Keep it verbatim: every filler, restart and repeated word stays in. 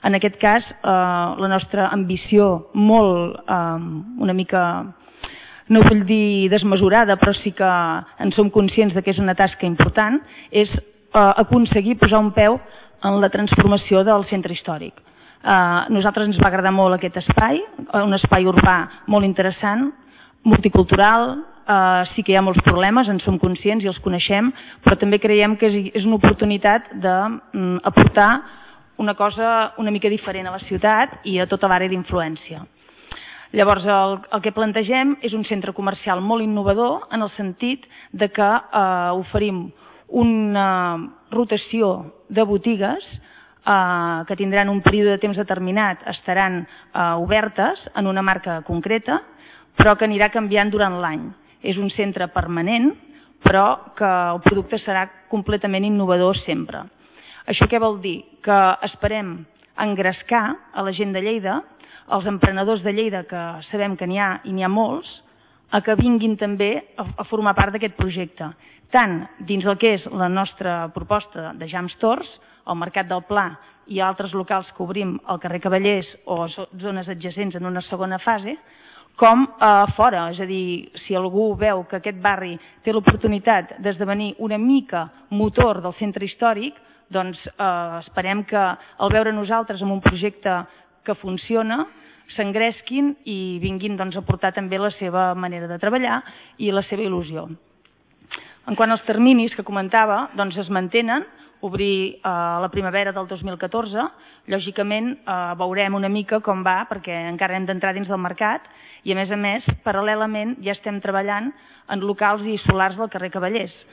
En aquest cas, la nostra ambició molt, una mica, no vull dir desmesurada, però sí que en som conscients que és una tasca important, és aconseguir posar un peu en la transformació del centre històric. A nosaltres ens va agradar molt aquest espai, un espai urbà molt interessant, multicultural, sí que hi ha molts problemes, en som conscients i els coneixem, però també creiem que és una oportunitat d'aportar una cosa una mica diferent a la ciutat i a tota l'àrea d'influència. Llavors, el que plantegem és un centre comercial molt innovador en el sentit que oferim una rotació de botigues que tindran un període de temps determinat, estaran obertes en una marca concreta, però que anirà canviant durant l'any. És un centre permanent, però que el producte serà completament innovador sempre. Això què vol dir? Que esperem engrescar a la gent de Lleida, als emprenedors de Lleida, que sabem que n'hi ha i n'hi ha molts, a que vinguin també a formar part d'aquest projecte, tant dins el que és la nostra proposta de Jam Stores, el Mercat del Pla i altres locals que obrim al carrer Cavallers o zones adjacents en una segona fase, com a fora, és a dir, si algú veu que aquest barri té l'oportunitat d'esdevenir una mica motor del centre històric, doncs esperem que al veure nosaltres en un projecte que funciona, s'engresquin i vinguin a portar també la seva manera de treballar i la seva il·lusió. En quant als terminis que comentava, doncs es mantenen, obrir a la primavera del dos mil catorze, lògicament veurem una mica com va perquè encara hem d'entrar dins del mercat i a més a més, paral·lelament ja estem treballant en locals i solars del carrer Cavallers.